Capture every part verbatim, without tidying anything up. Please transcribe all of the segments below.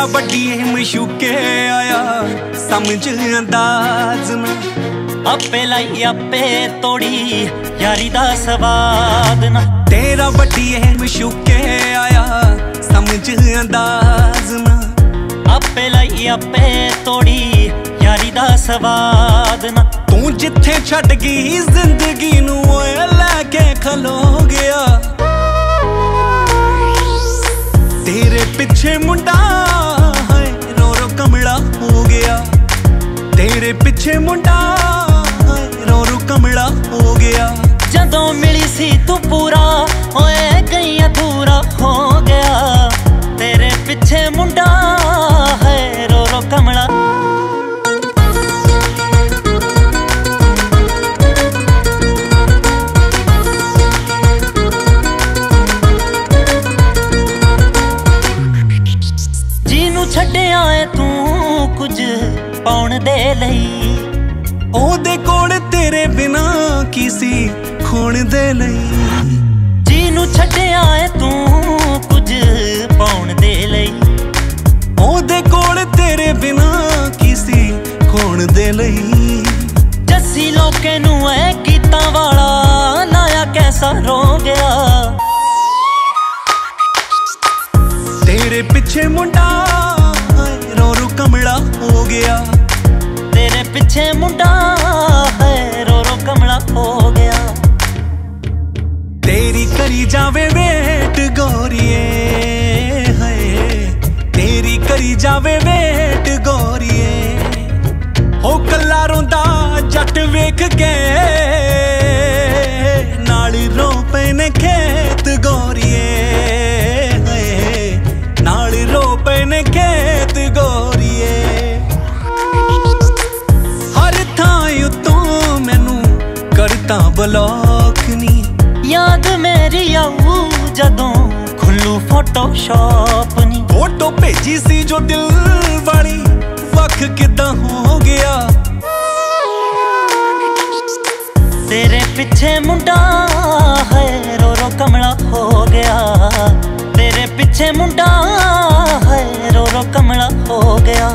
ਵੱਡੀ ਇਹ ਮਸ਼ੂਕੇ ਆਇਆ ਸਮਝ ਅੰਦਾਜ਼ ਨਾ ਆਪੇ ਲਈ ਆਪੇ ਤੋੜੀ ਯਾਰੀ ਦਾ ਸਵਾਦ ਨਾ ਤੇਰਾ ਵੱਡੀ ਇਹ ਮਸ਼ੂਕੇ ਆਇਆ ਸਮਝ ਅੰਦਾਜ਼ ਨਾ ਆਪੇ ਲਈ ਆਪੇ ਤੋੜੀ ਯਾਰੀ ਦਾ ਸਵਾਦ ਨਾ ਤੂੰ ਜਿੱਥੇ ਛੱਡ ਗਈ ਜ਼ਿੰਦਗੀ ਨੂੰ ਓਏ ਲੈ ਕੇ ਖਲੋ ਗਿਆ ਤੇਰੇ ਪਿੱਛੇ ਮੁੰਡਾ ਹੈ ਰੋ ਰੋ ਕਮਲਾ ਹੋ ਗਿਆ ਤੇਰੇ ਪਿੱਛੇ ਮੁੰਡਾ ਹੈ ਰੋ ਰੋ ਕਮਲਾ ਹੋ ਗਿਆ ਜਦੋਂ ਮਿਲੀ ਸੀ ਤੂੰ ਪੂਰਾ ਓਏ ਗਈ ਅਧੂਰਾ ਹੋ ਗਿਆ ਤੇਰੇ ਪਿੱਛੇ ਮੁੰਡਾ ਹੈ ਰੋ ਰੋ ਕਮਲਾ ਛੱਡਿਆ ਏ ਤੂੰ ਕੁਝ ਪਾਉਣ ਦੇ ਲਈ ਉਹਦੇ ਕੋਲ ਤੇਰੇ ਬਿਨਾ ਕੀ ਸੀ ਖੋਣ ਦੇ ਲਈ ਜਿਹਨੂੰ ਛੱਡਿਆ ਏ ਤੂੰ ਕੁਝ ਪਾਉਣ ਦੇ ਲਈ ਉਹਦੇ ਕੋਲ ਤੇਰੇ ਬਿਨਾ ਕੀ ਸੀ ਖੋਣ ਦੇ ਲਈ ਜੱਸੀ ਲੋਕੇ ਨੂੰ ਐ ਗੀਤਾਂ ਵਾਲਾ ਲਾਇਆ ਕੈਸਾ ਰੋ ਗਿਆ ਤੇਰੇ ਪਿੱਛੇ ਮੁੰਡਾ ਰੋ ਰੋ ਕਮਲਾ ਹੋ ਗਿਆ ਤੇਰੇ ਪਿੱਛੇ ਮੁੰਡਾ ਹੈ ਰੋ ਰੋ ਕਮਲਾ ਹੋ ਗਿਆ ਤੇਰੀ ਕਰੀ ਜਾਵੇ ਵੇਟ ਗੋਰੀਏ ਹੈ ਤੇਰੀ ਕਰੀ ਜਾਵੇ ਵੇਟ ਗੋਰੀਏ ਹੋ ਕੱਲਾ ਰੋਂਦਾ ਜੱਟ ਵੇਖ ਕੇ ਨਾਲ ਰੋ ਪਏ ਨੇ ਖੇਤ ਗੋਰੀਏ ਨਾਲ ਰੋ ਪਏ ਨੇ ਖੇਤ ਗੋਰੀਏ ਹਰ ਥਾਂ ਉਤੋਂ ਮੈਨੂੰ ਕਰਤਾ ਬਲੌਕ ਨੀ ਯਾਦ ਮੇਰੀ ਆਊ ਜਦੋਂ ਖੁੱਲੂ ਫੋਟੋਸ਼ਾਪ ਨੀ ਫੋਟੋ ਭੇਜੀ ਸੀ ਜੋ ਦਿਲ ਵਾਲੀ ਵੱਖ ਕਿੱਦਾਂ ਹੋ ਗਿਆ ਤੇਰੇ ਪਿੱਛੇ ਮੁੰਡਾ ਹੈ ਰੋ ਰੋ ਕਮਲਾ ਹੋ ਗਿਆ ਤੇਰੇ ਪਿੱਛੇ ਮੁੰਡਾ ਹੈ ਰੋ ਰੋ ਕਮਲਾ ਹੋ ਗਿਆ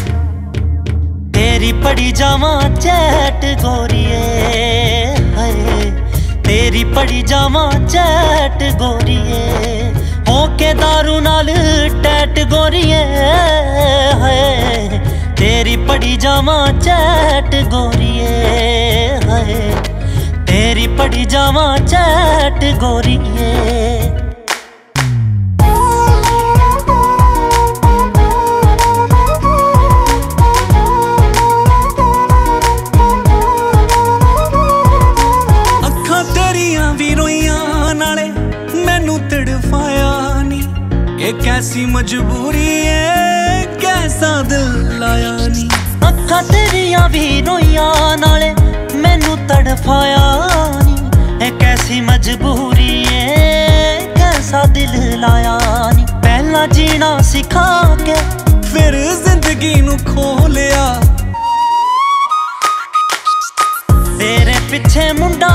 ਤੇਰੀ ਪੜੀ ਜਾਵਾਂ ਚੈਟ ਗੋਰੀਏ ਹਾਏ ਤੇਰੀ ਪੜੀ ਜਾਵਾਂ ਚੈਟ ਗੋਰੀਏ ਹੋ ਕੇ ਦਾਰੂ ਨਾਲ ਟੈਟ ਗੋਰੀਏ ਹਾਏ ਤੇਰੀ ਪੜੀ ਜਾਵਾਂ ਚੈਟ ਗੋਰੀਏ ਹਾਏ ਤੇਰੀ ਪੜੀ ਜਾਵਾਂ ਚੈਟ ਗੋਰੀਏ ये कैसी मजबूरी है कैसा दिल लाया नी अखा तेरिया भी रोइया नाले मैनू तड़फाया नी ये कैसी मजबूरी है कैसा दिल लाया नी पहला जीना सिखा के फिर जिंदगी नू खो लिया तेरे पिछे मुंडा